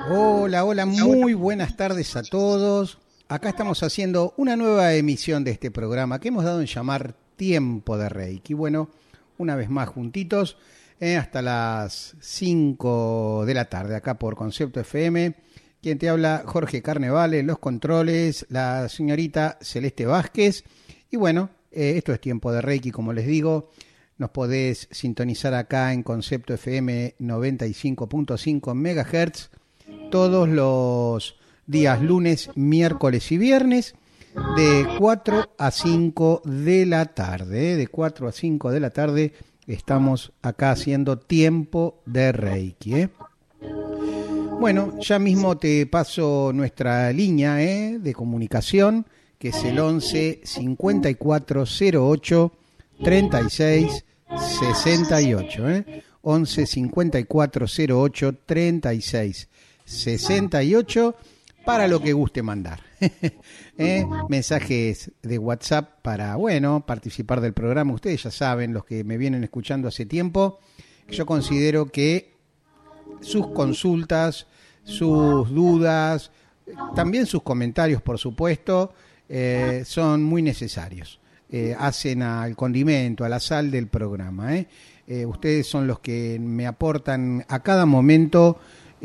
Hola, hola, muy buenas tardes a todos. Acá estamos haciendo una nueva emisión de este programa que hemos dado en llamar Tiempo de Reiki. Bueno, una vez más juntitos, hasta las 5 de la tarde, acá por Concepto FM. Quien te habla, Jorge Carnevale, los controles, la señorita Celeste Vázquez. Y bueno, esto es Tiempo de Reiki, como les digo. Nos podés sintonizar acá en Concepto FM 95.5 MHz todos los días lunes, miércoles y viernes de 4 a 5 de la tarde. De 4 a 5 de la tarde estamos acá haciendo Tiempo de Reiki. Bueno, ya mismo te paso nuestra línea de comunicación, que es el 11 54 08 36 68. 11 54 08 36 68 para lo que guste mandar. Mensajes de WhatsApp para, bueno, participar del programa. Ustedes ya saben, los que me vienen escuchando hace tiempo, yo considero que sus consultas, sus dudas, también sus comentarios, por supuesto, son muy necesarios. Hacen al condimento, a la sal del programa. Ustedes son los que me aportan a cada momento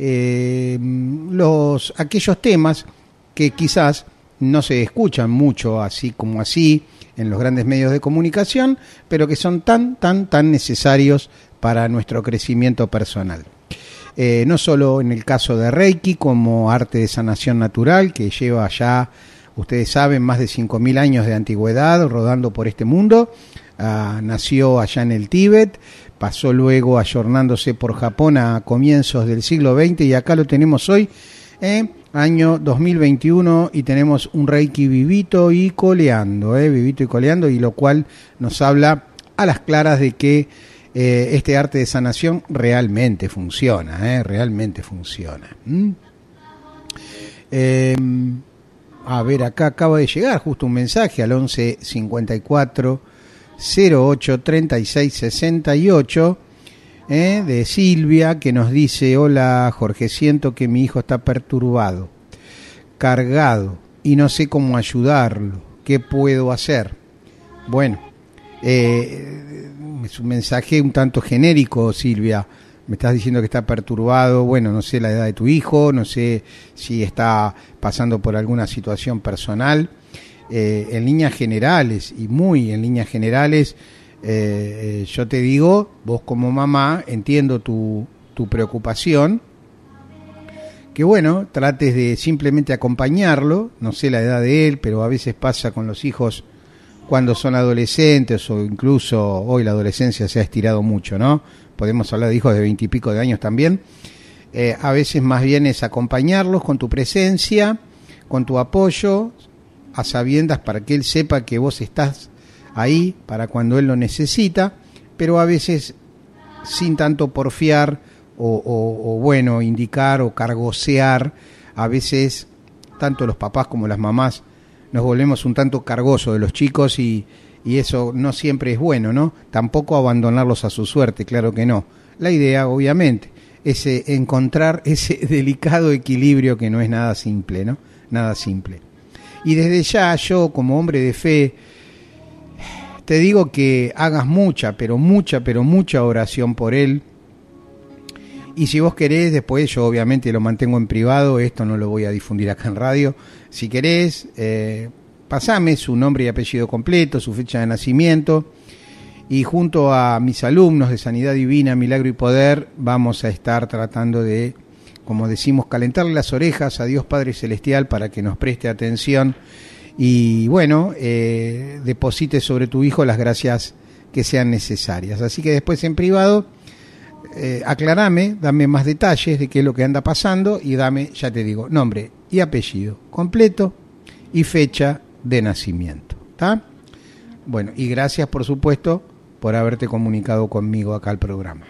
aquellos temas que quizás no se escuchan mucho así como así en los grandes medios de comunicación, pero que son tan necesarios para nuestro crecimiento personal. No solo en el caso de Reiki, como arte de sanación natural, que lleva ya, ustedes saben, más de 5.000 años de antigüedad rodando por este mundo. Nació allá en el Tíbet, pasó luego ayornándose por Japón a comienzos del siglo XX y acá lo tenemos hoy, año 2021, y tenemos un Reiki vivito y coleando, y lo cual nos habla a las claras de que este arte de sanación realmente funciona. A ver, acá acaba de llegar justo un mensaje al 11 54 08 36 68 de Silvia, que nos dice: hola Jorge, siento que mi hijo está perturbado, cargado y no sé cómo ayudarlo. ¿Qué puedo hacer? Bueno, es un mensaje un tanto genérico, Silvia. Me estás diciendo que está perturbado. Bueno, no sé la edad de tu hijo, no sé si está pasando por alguna situación personal. En líneas generales, y muy en líneas generales, yo te digo, vos como mamá, entiendo tu preocupación, que bueno, trates de simplemente acompañarlo. No sé la edad de él, pero a veces pasa con los hijos cuando son adolescentes, o incluso hoy la adolescencia se ha estirado mucho, ¿no? Podemos hablar de hijos de 20 y pico de años también. A veces más bien es acompañarlos con tu presencia, con tu apoyo, a sabiendas, para que él sepa que vos estás ahí para cuando él lo necesita, pero a veces sin tanto porfiar o bueno, indicar o cargosear. A veces tanto los papás como las mamás nos volvemos un tanto cargosos de los chicos y eso no siempre es bueno, ¿no? Tampoco abandonarlos a su suerte, claro que no. La idea, obviamente, es encontrar ese delicado equilibrio que no es nada simple, ¿no? Nada simple. Y desde ya, yo como hombre de fe, te digo que hagas mucha oración por él. Y si vos querés, después yo obviamente lo mantengo en privado, esto no lo voy a difundir acá en radio. Si querés, pasame su nombre y apellido completo, su fecha de nacimiento, y junto a mis alumnos de Sanidad Divina, Milagro y Poder, vamos a estar tratando de, como decimos, calentarle las orejas a Dios Padre Celestial para que nos preste atención y, bueno, deposite sobre tu hijo las gracias que sean necesarias. Así que después en privado, aclarame, dame más detalles de qué es lo que anda pasando y dame, ya te digo, nombre y apellido completo y fecha de nacimiento, ¿está? Bueno, y gracias, por supuesto, por haberte comunicado conmigo acá al programa.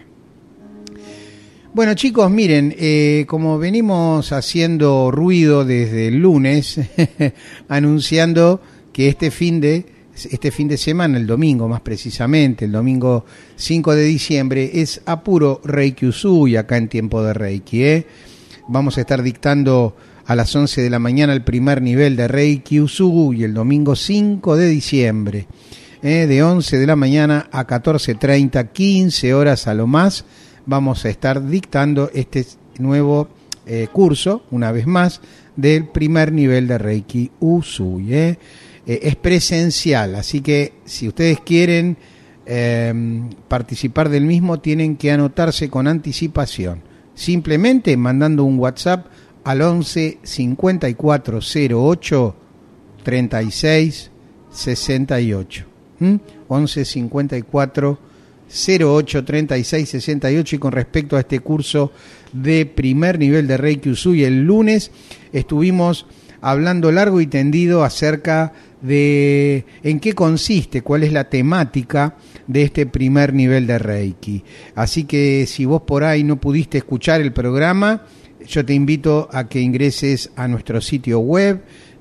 Bueno, chicos, miren, como venimos haciendo ruido desde el lunes, anunciando que este fin de semana, el domingo más precisamente, el domingo 5 de diciembre, es a puro Reiki Usui acá en Tiempo de Reiki, Vamos a estar dictando a las 11 de la mañana el primer nivel de Reiki Usui el domingo 5 de diciembre. De 11 de la mañana a 14:30, 15 horas a lo más, vamos a estar dictando este nuevo curso, una vez más, del primer nivel de Reiki Usui. Es presencial, así que si ustedes quieren participar del mismo, tienen que anotarse con anticipación, simplemente mandando un WhatsApp al 11 54 08 36 68. 11 54 08 36 68. Y con respecto a este curso de primer nivel de Reiki Usui, el lunes estuvimos hablando largo y tendido acerca de en qué consiste, cuál es la temática de este primer nivel de Reiki. Así que si vos por ahí no pudiste escuchar el programa, yo te invito a que ingreses a nuestro sitio web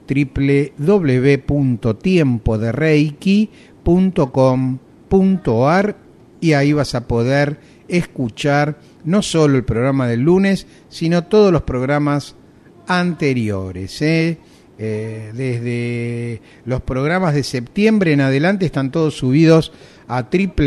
www.tiempodereiki.com.ar y ahí vas a poder escuchar no solo el programa del lunes, sino todos los programas anteriores. Desde los programas de septiembre en adelante están todos subidos a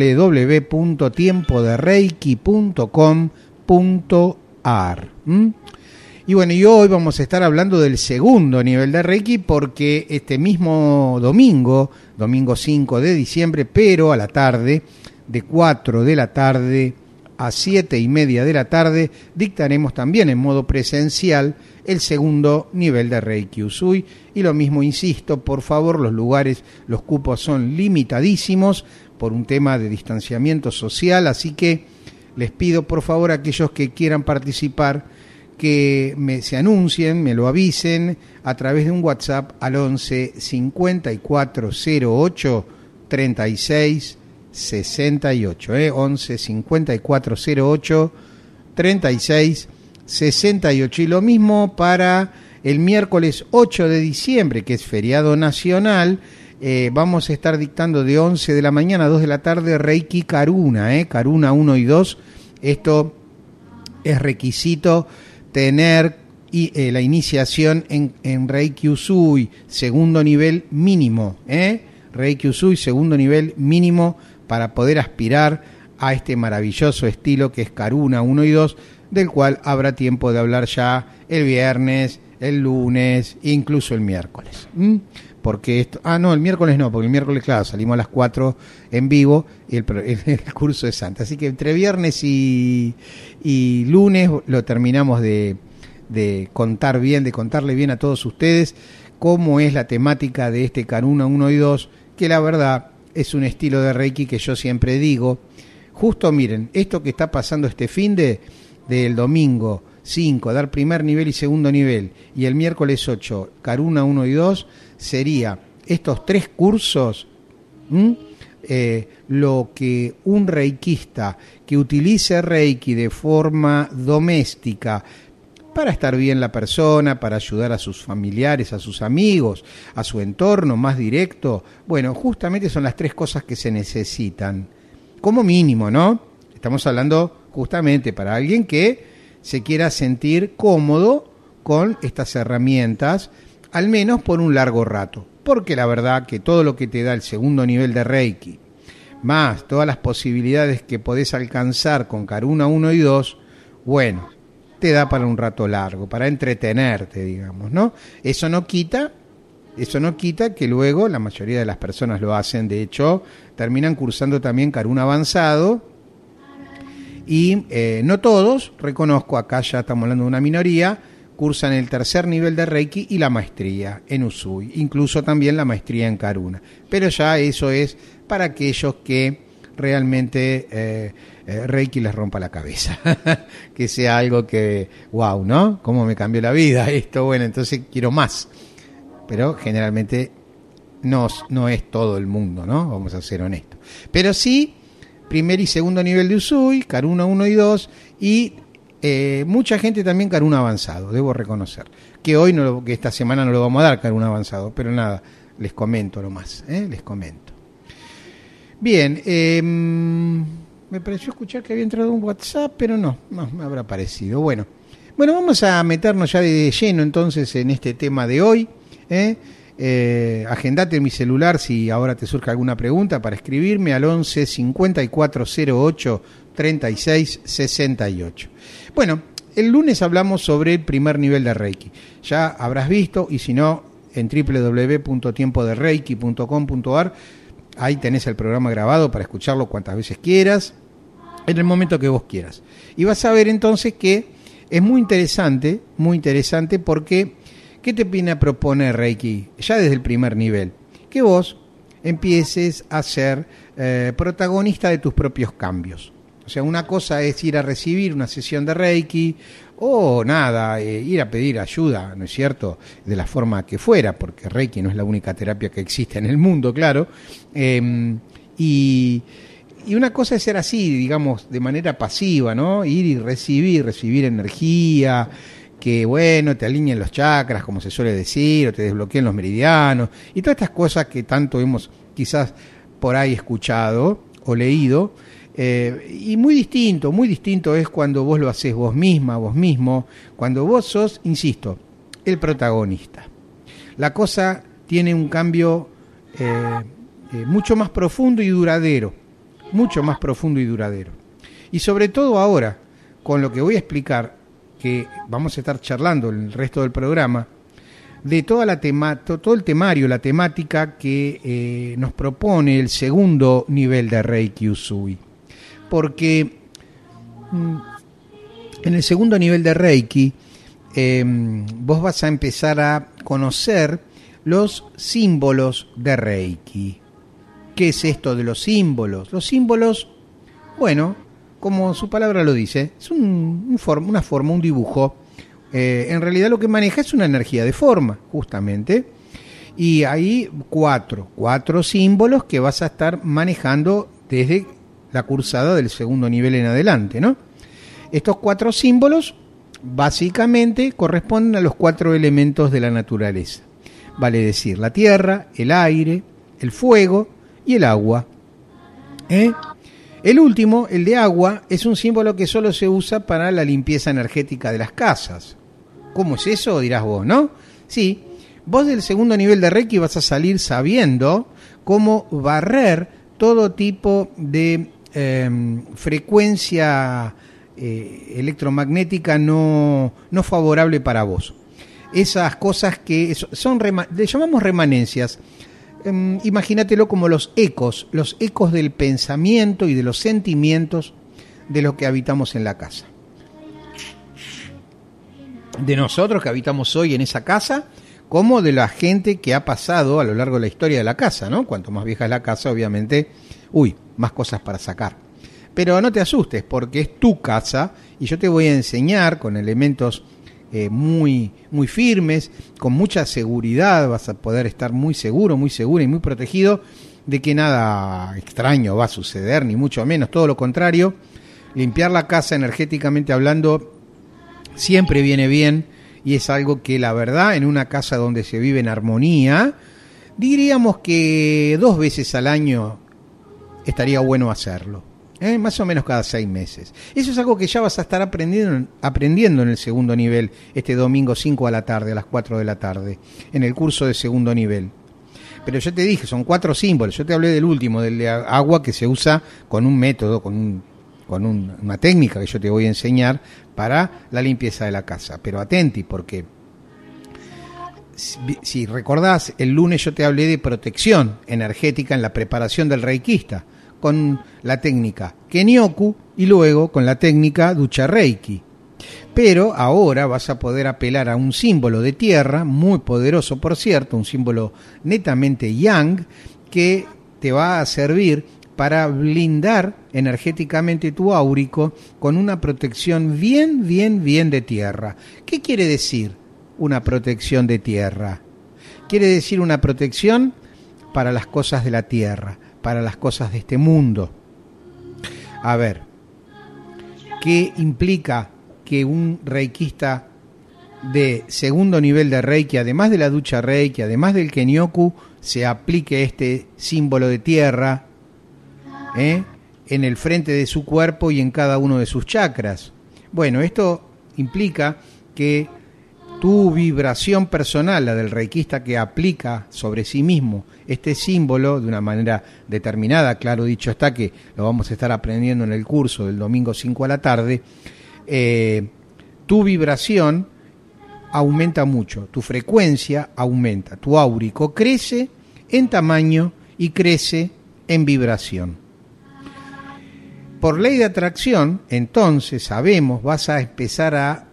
www.tiempodereiki.com.ar. Y bueno, y hoy vamos a estar hablando del segundo nivel de Reiki, porque este mismo domingo 5 de diciembre, pero a la tarde, de 4 de la tarde a 7:30 de la tarde, dictaremos también en modo presencial el segundo nivel de Reiki Usui. Y lo mismo, insisto, por favor, los cupos son limitadísimos por un tema de distanciamiento social, así que les pido por favor a aquellos que quieran participar que se anuncien, me lo avisen a través de un WhatsApp al 11 54 08 36 68. 11 54 08 36 68. Y lo mismo para el miércoles 8 de diciembre, que es feriado nacional. Vamos a estar dictando de 11 de la mañana a 2 de la tarde Reiki Karuna, Karuna 1 y 2. Esto es requisito tener la iniciación en Reiki Usui, segundo nivel mínimo. Reiki Usui, segundo nivel mínimo, para poder aspirar a este maravilloso estilo que es Karuna 1 y 2, del cual habrá tiempo de hablar ya el viernes, el lunes, incluso el miércoles. Porque esto, el miércoles no, porque el miércoles, claro, salimos a las 4 en vivo y el curso es antes. Así que entre viernes y lunes lo terminamos de contar bien, de contarle bien a todos ustedes cómo es la temática de este Karuna 1 y 2, que la verdad es un estilo de Reiki que yo siempre digo, justo miren, esto que está pasando este del domingo 5, dar primer nivel y segundo nivel, y el miércoles 8, Karuna 1 y 2, sería estos tres cursos, lo que un reikista que utilice Reiki de forma doméstica, para estar bien la persona, para ayudar a sus familiares, a sus amigos, a su entorno más directo. Bueno, justamente son las tres cosas que se necesitan, como mínimo, ¿no? Estamos hablando justamente para alguien que se quiera sentir cómodo con estas herramientas, al menos por un largo rato. Porque la verdad que todo lo que te da el segundo nivel de Reiki, más todas las posibilidades que podés alcanzar con Karuna 1 y 2, bueno, te da para un rato largo, para entretenerte, digamos, ¿no? Eso no quita que luego la mayoría de las personas lo hacen, de hecho, terminan cursando también Karuna avanzado, y no todos, reconozco, acá ya estamos hablando de una minoría, cursan el tercer nivel de Reiki y la maestría en Usui, incluso también la maestría en Karuna. Pero ya eso es para aquellos que realmente Reiki les rompa la cabeza, que sea algo que, wow, ¿no? ¿Cómo me cambió la vida esto? Bueno, entonces quiero más. Pero generalmente no es todo el mundo, ¿no? Vamos a ser honestos. Pero sí, primer y segundo nivel de Usui, Karuna 1 y 2, y mucha gente también Karuna avanzado, debo reconocer. Que hoy, que esta semana no lo vamos a dar Karuna avanzado, pero nada, les comento nomás, les comento. Bien, me pareció escuchar que había entrado un WhatsApp, pero no me habrá parecido. Bueno, Bueno, vamos a meternos ya de lleno entonces en este tema de hoy. Agendate en mi celular si ahora te surge alguna pregunta para escribirme al 11 5408 36 68. Bueno, el lunes hablamos sobre el primer nivel de Reiki. Ya habrás visto, y si no, en www.tiempodereiki.com.ar, ahí tenés el programa grabado para escucharlo cuantas veces quieras, en el momento que vos quieras. Y vas a ver entonces que es muy interesante porque ¿qué te viene a proponer Reiki? Ya desde el primer nivel, que vos empieces a ser protagonista de tus propios cambios. O sea, una cosa es ir a recibir una sesión de Reiki o nada, ir a pedir ayuda, ¿no es cierto?, de la forma que fuera, porque Reiki no es la única terapia que existe en el mundo, claro. Y una cosa es ser así, digamos, de manera pasiva, ¿no? Ir y recibir energía, que bueno, te alineen los chakras, como se suele decir, o te desbloqueen los meridianos, y todas estas cosas que tanto hemos quizás por ahí escuchado o leído. Y muy distinto es cuando vos lo haces vos misma, vos mismo, cuando vos sos, insisto, el protagonista. La cosa tiene un cambio mucho más profundo y duradero, Y sobre todo ahora, con lo que voy a explicar, que vamos a estar charlando en el resto del programa, de toda todo el temario, la temática que nos propone el segundo nivel de Reiki Usui. Porque en el segundo nivel de Reiki vos vas a empezar a conocer los símbolos de Reiki. ¿Qué es esto de los símbolos? Los símbolos, bueno, como su palabra lo dice, es una forma, un dibujo. En realidad lo que maneja es una energía de forma, justamente. Y hay cuatro símbolos que vas a estar manejando desde la cursada del segundo nivel en adelante, ¿no? Estos 4 símbolos básicamente corresponden a los 4 elementos de la naturaleza, vale decir, la tierra, el aire, el fuego y el agua. El último, el de agua, es un símbolo que solo se usa para la limpieza energética de las casas. ¿Cómo es eso? Dirás vos, ¿no? Sí, vos del segundo nivel de Reiki vas a salir sabiendo cómo barrer todo tipo de frecuencia electromagnética no favorable para vos. Esas cosas que son le llamamos remanencias. Imagínatelo como los ecos del pensamiento y de los sentimientos de los que habitamos en la casa. De nosotros que habitamos hoy en esa casa, como de la gente que ha pasado a lo largo de la historia de la casa, ¿no? Cuanto más vieja es la casa, obviamente, más cosas para sacar. Pero no te asustes, porque es tu casa y yo te voy a enseñar con elementos muy firmes, con mucha seguridad, vas a poder estar muy seguro, muy segura y muy protegido de que nada extraño va a suceder, ni mucho menos, todo lo contrario. Limpiar la casa energéticamente hablando siempre viene bien y es algo que la verdad en una casa donde se vive en armonía, diríamos que 2 veces al año estaría bueno hacerlo, más o menos cada 6 meses. Eso es algo que ya vas a estar aprendiendo en el segundo nivel, este domingo 5 a la tarde, a las 4 de la tarde, en el curso de segundo nivel. Pero yo te dije, son 4 símbolos. Yo te hablé del último, del de agua, que se usa con un método, con una técnica que yo te voy a enseñar para la limpieza de la casa. Pero atenti, porque si recordás, el lunes yo te hablé de protección energética en la preparación del reikista, con la técnica Kenyoku y luego con la técnica Ducha Reiki. Pero ahora vas a poder apelar a un símbolo de tierra, muy poderoso por cierto, un símbolo netamente yang, que te va a servir para blindar energéticamente tu áurico con una protección bien de tierra. ¿Qué quiere decir una protección de tierra? Quiere decir una protección para las cosas de la tierra, para las cosas de este mundo. A ver, ¿qué implica que un reikista de segundo nivel de Reiki, además de la ducha Reiki, además del Kenyoku, se aplique este símbolo de tierra en el frente de su cuerpo y en cada uno de sus chakras? Bueno, esto implica que tu vibración personal, la del reikista que aplica sobre sí mismo este símbolo de una manera determinada, claro, dicho está que lo vamos a estar aprendiendo en el curso del domingo 5 a la tarde, tu vibración aumenta mucho, tu frecuencia aumenta, tu áurico crece en tamaño y crece en vibración. Por ley de atracción, entonces sabemos, vas a empezar a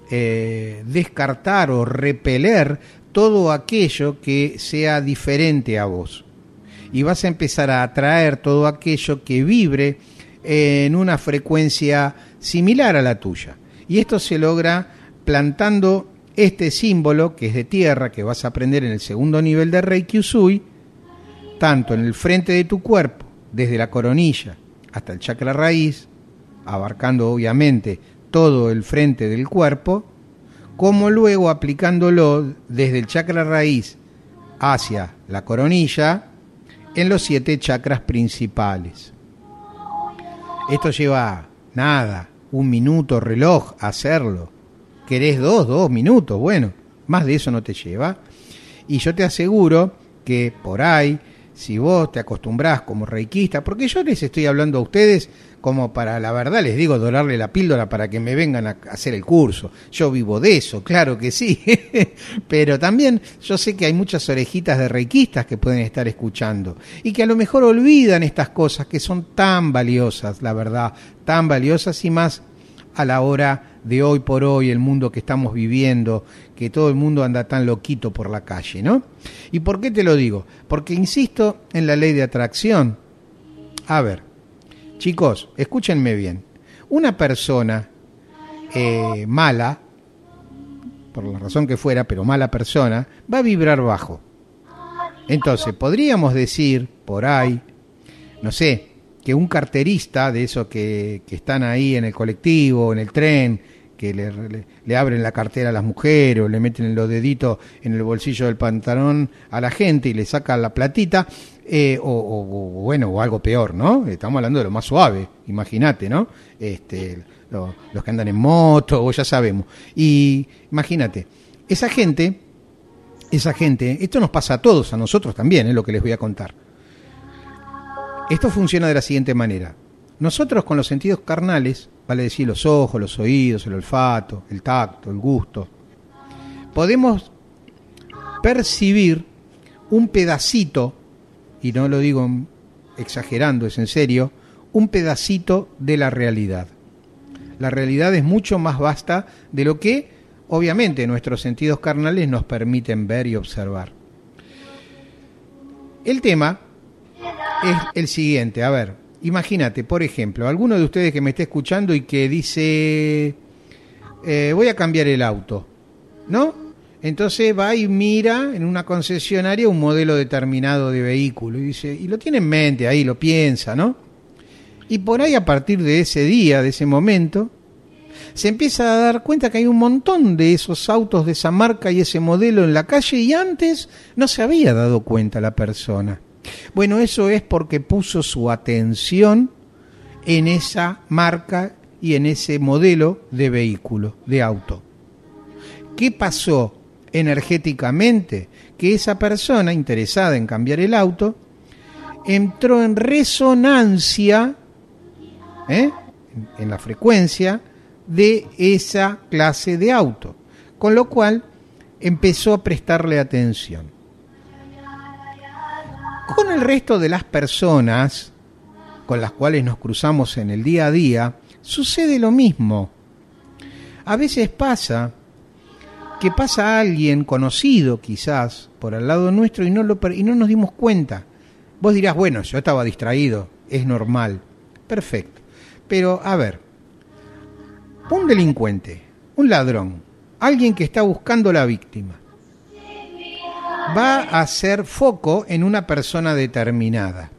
descartar o repeler todo aquello que sea diferente a vos. Y vas a empezar a atraer todo aquello que vibre en una frecuencia similar a la tuya. Y esto se logra plantando este símbolo, que es de tierra, que vas a aprender en el segundo nivel de Reiki Usui, tanto en el frente de tu cuerpo, desde la coronilla hasta el chakra raíz, abarcando obviamente todo el frente del cuerpo, como luego aplicándolo desde el chakra raíz hacia la coronilla en los 7 chakras principales. Esto lleva nada, 1 minuto reloj hacerlo. ¿Querés 2 minutos? Bueno, más de eso no te lleva. Y yo te aseguro que por ahí, si vos te acostumbrás como reikista, porque yo les estoy hablando a ustedes como para, la verdad les digo, dorarle la píldora para que me vengan a hacer el curso. Yo vivo de eso, claro que sí. Pero también yo sé que hay muchas orejitas de reikistas que pueden estar escuchando y que a lo mejor olvidan estas cosas que son tan valiosas, la verdad, tan valiosas, y más a la hora de hoy por hoy, el mundo que estamos viviendo, que todo el mundo anda tan loquito por la calle, ¿no? ¿Y por qué te lo digo? Porque insisto en la ley de atracción. A ver, chicos, escúchenme bien. Una persona mala, por la razón que fuera, pero mala persona, va a vibrar bajo. Entonces, podríamos decir por ahí, no sé, que un carterista de esos que están ahí en el colectivo, en el tren, que le abren la cartera a las mujeres o le meten los deditos en el bolsillo del pantalón a la gente y le sacan la platita, o algo peor, ¿no? Estamos hablando de lo más suave, imagínate, ¿no? Los que andan en moto, o ya sabemos. Y imagínate, esa gente, esto nos pasa a todos, a nosotros también, es lo que les voy a contar. Esto funciona de la siguiente manera. Nosotros con los sentidos carnales, vale decir los ojos, los oídos, el olfato, el tacto, el gusto, podemos percibir un pedacito, y no lo digo exagerando, es en serio, un pedacito de la realidad. La realidad es mucho más vasta de lo que, obviamente, nuestros sentidos carnales nos permiten ver y observar. El tema es el siguiente, a ver, imagínate, por ejemplo, alguno de ustedes que me esté escuchando y que dice, voy a cambiar el auto, ¿no? Entonces va y mira en una concesionaria un modelo determinado de vehículo y dice, y lo tiene en mente ahí, lo piensa, ¿no? Y por ahí a partir de ese día, de ese momento, se empieza a dar cuenta que hay un montón de esos autos de esa marca y ese modelo en la calle y antes no se había dado cuenta la persona. Bueno, eso es porque puso su atención en esa marca y en ese modelo de vehículo, de auto. ¿Qué pasó energéticamente? Que esa persona interesada en cambiar el auto entró en resonancia, en la frecuencia de esa clase de auto, con lo cual empezó a prestarle atención. Con el resto de las personas con las cuales nos cruzamos en el día a día, sucede lo mismo. A veces pasa que pasa alguien conocido quizás por al lado nuestro y no nos dimos cuenta. Vos dirás, bueno, yo estaba distraído, es normal. Perfecto. Pero, a ver, un delincuente, un ladrón, alguien que está buscando la víctima, va a hacer foco en una persona determinada.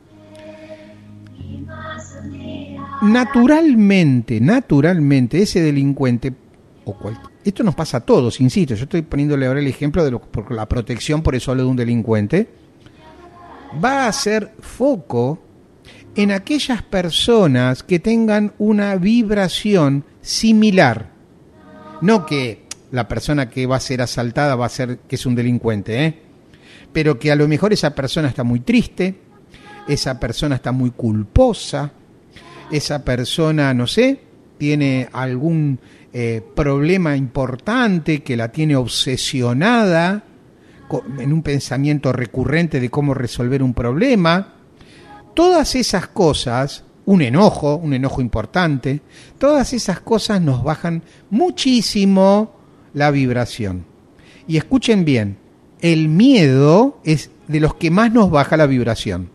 Naturalmente, ese delincuente, esto nos pasa a todos, insisto, yo estoy poniéndole ahora el ejemplo de por la protección, por eso hablo de un delincuente, va a hacer foco en aquellas personas que tengan una vibración similar No que la persona que va a ser asaltada va a ser que es un delincuente, pero que a lo mejor esa persona está muy triste, esa persona está muy culposa, esa persona, no sé, tiene algún problema importante que la tiene obsesionada en un pensamiento recurrente de cómo resolver un problema. Todas esas cosas, un enojo importante, todas esas cosas nos bajan muchísimo la vibración. Y escuchen bien, el miedo es de los que más nos baja la vibración.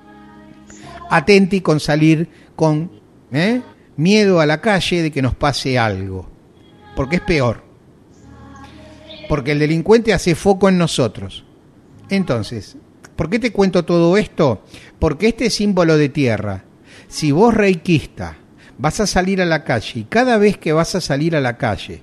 Atenti con salir con miedo a la calle de que nos pase algo, porque es peor. Porque el delincuente hace foco en nosotros. Entonces, ¿por qué te cuento todo esto? Porque este símbolo de tierra, si vos reikista vas a salir a la calle y cada vez que vas a salir a la calle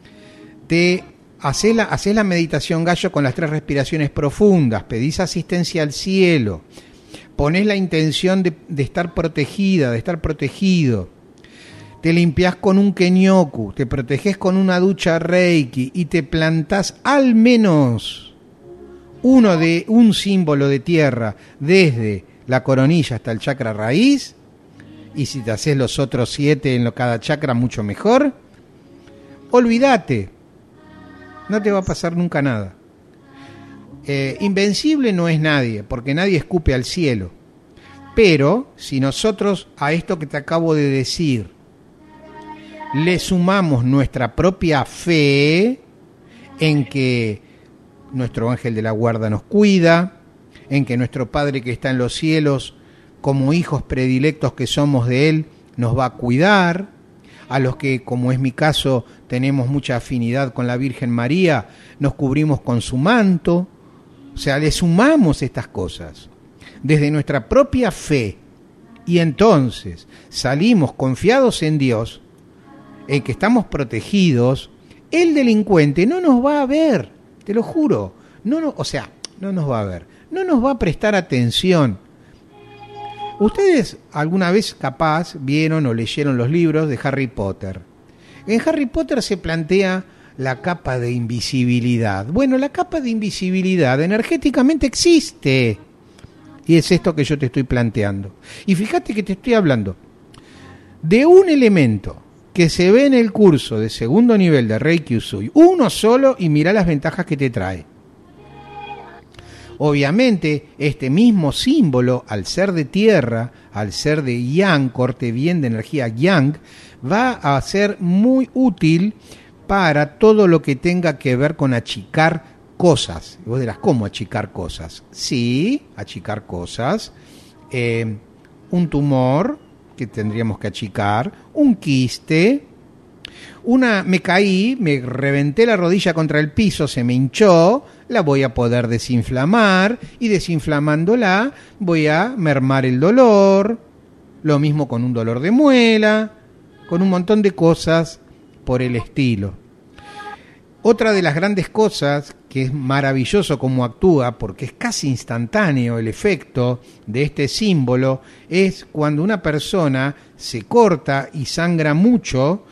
te haces la meditación gallo con las 3 respiraciones profundas, pedís asistencia al cielo, ponés la intención de estar protegida, de estar protegido, te limpiás con un kenyoku, te protegés con una ducha reiki y te plantás al menos un símbolo de tierra desde la coronilla hasta el chakra raíz, y si te haces los otros 7 en cada chakra mucho mejor, olvídate, no te va a pasar nunca nada. Invencible no es nadie, porque nadie escupe al cielo, pero si nosotros a esto que te acabo de decir le sumamos nuestra propia fe en que nuestro ángel de la guarda nos cuida, en que nuestro Padre que está en los cielos, como hijos predilectos que somos de Él, nos va a cuidar, a los que, como es mi caso, tenemos mucha afinidad con la Virgen María, nos cubrimos con su manto. O sea, le sumamos estas cosas desde nuestra propia fe y entonces salimos confiados en Dios, en que estamos protegidos. El delincuente no nos va a ver, te lo juro, no nos va a ver, no nos va a prestar atención. Ustedes alguna vez capaz vieron o leyeron los libros de Harry Potter. En Harry Potter se plantea la capa de invisibilidad. Bueno, la capa de invisibilidad energéticamente existe. Y es esto que yo te estoy planteando. Y fíjate que te estoy hablando de un elemento que se ve en el curso de segundo nivel de Reiki Usui, uno solo, y mirá las ventajas que te trae. Obviamente, este mismo símbolo, al ser de tierra, al ser de yang, corte bien de energía yang, va a ser muy útil para todo lo que tenga que ver con achicar cosas. Vos dirás, ¿cómo achicar cosas? Sí, achicar cosas. Un tumor que tendríamos que achicar, un quiste, me caí, me reventé la rodilla contra el piso, se me hinchó, la voy a poder desinflamar y desinflamándola voy a mermar el dolor, lo mismo con un dolor de muela, con un montón de cosas por el estilo. Otra de las grandes cosas, que es maravilloso cómo actúa, porque es casi instantáneo el efecto de este símbolo, es cuando una persona se corta y sangra mucho,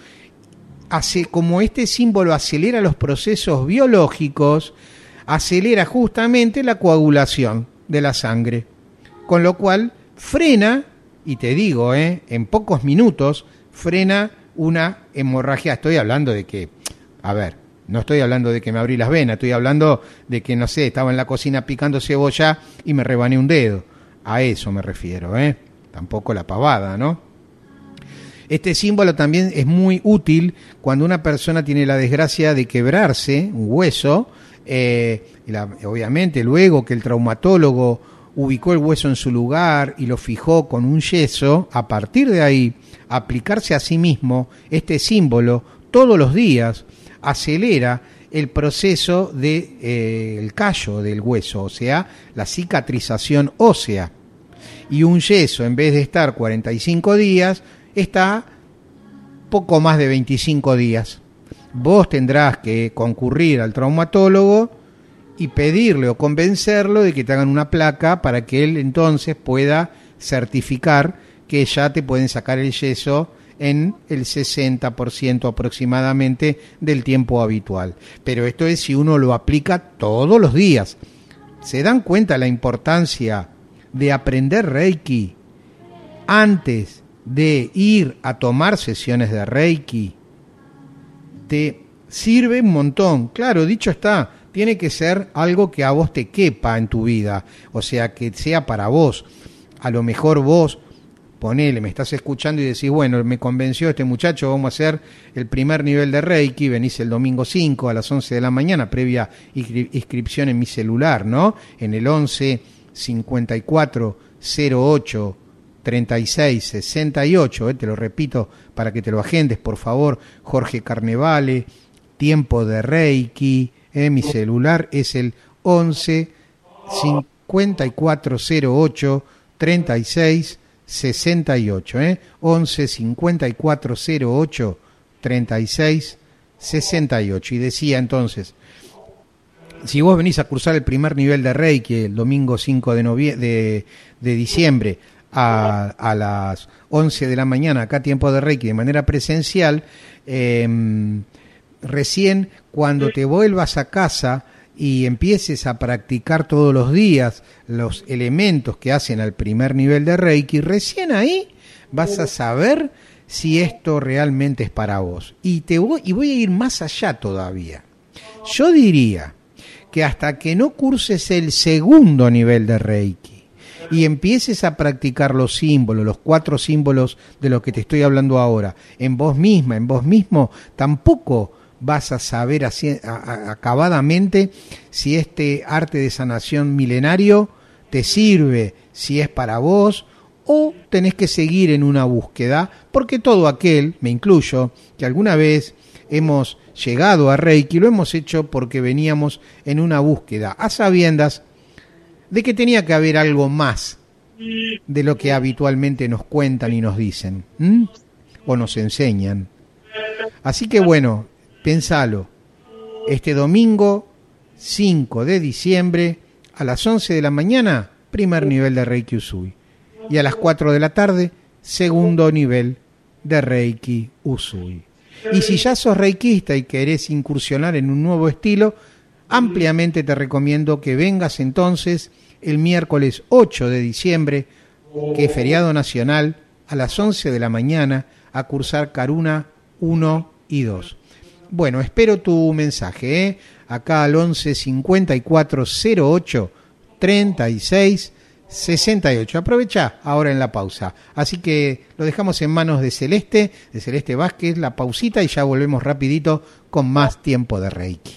como este símbolo acelera los procesos biológicos, acelera justamente la coagulación de la sangre, con lo cual frena, y te digo, en pocos minutos, frena una hemorragia. Estoy hablando de que, no estoy hablando de que me abrí las venas, estoy hablando de que, no sé, estaba en la cocina picando cebolla y me rebané un dedo. A eso me refiero, tampoco la pavada, ¿no? Este símbolo también es muy útil cuando una persona tiene la desgracia de quebrarse un hueso, obviamente luego que el traumatólogo ubicó el hueso en su lugar y lo fijó con un yeso, a partir de ahí, aplicarse a sí mismo este símbolo todos los días acelera el proceso del callo del hueso, o sea, la cicatrización ósea. Y un yeso, en vez de estar 45 días, está poco más de 25 días. Vos tendrás que concurrir al traumatólogo y pedirle o convencerlo de que te hagan una placa para que él entonces pueda certificar que ya te pueden sacar el yeso en el 60% aproximadamente del tiempo habitual. Pero esto es si uno lo aplica todos los días. ¿Se dan cuenta la importancia de aprender Reiki antes de ir a tomar sesiones de Reiki? Te sirve un montón. Claro, dicho está, tiene que ser algo que a vos te quepa en tu vida, o sea, que sea para vos. A lo mejor vos, ponele, me estás escuchando y decís, bueno, me convenció este muchacho, vamos a hacer el primer nivel de Reiki, venís el domingo 5 a las 11 de la mañana, previa inscripción en mi celular, ¿no? En el 11 54 08 36 68, te lo repito para que te lo agendes, por favor, Jorge Carnevale, tiempo de Reiki, mi celular es el 11 54 08 36 68, 11 54 08 36 68. Y decía entonces, si vos venís a cursar el primer nivel de Reiki el domingo 5 de diciembre a las 11 de la mañana, acá tiempo de Reiki, de manera presencial, recién cuando te vuelvas a casa y empieces a practicar todos los días los elementos que hacen al primer nivel de Reiki, recién ahí vas a saber si esto realmente es para vos. Y voy a ir más allá todavía. Yo diría que hasta que no curses el segundo nivel de Reiki y empieces a practicar los símbolos, los 4 símbolos de los que te estoy hablando ahora, en vos misma, en vos mismo, tampoco vas a saber acabadamente si este arte de sanación milenario te sirve, si es para vos, o tenés que seguir en una búsqueda, porque todo aquel, me incluyo, que alguna vez hemos llegado a Reiki, lo hemos hecho porque veníamos en una búsqueda, a sabiendas de que tenía que haber algo más de lo que habitualmente nos cuentan y nos dicen, o nos enseñan. Así que bueno, pensalo, este domingo 5 de diciembre a las 11 de la mañana, primer nivel de Reiki Usui, y a las 4 de la tarde, segundo nivel de Reiki Usui. Y si ya sos reikista y querés incursionar en un nuevo estilo, ampliamente te recomiendo que vengas entonces el miércoles 8 de diciembre, que es feriado nacional, a las 11 de la mañana, a cursar Karuna 1 y 2. Bueno, espero tu mensaje, acá al 11 54 08 36 68. Aprovecha ahora en la pausa. Así que lo dejamos en manos de Celeste Vázquez, la pausita, y ya volvemos rapidito con más tiempo de Reiki.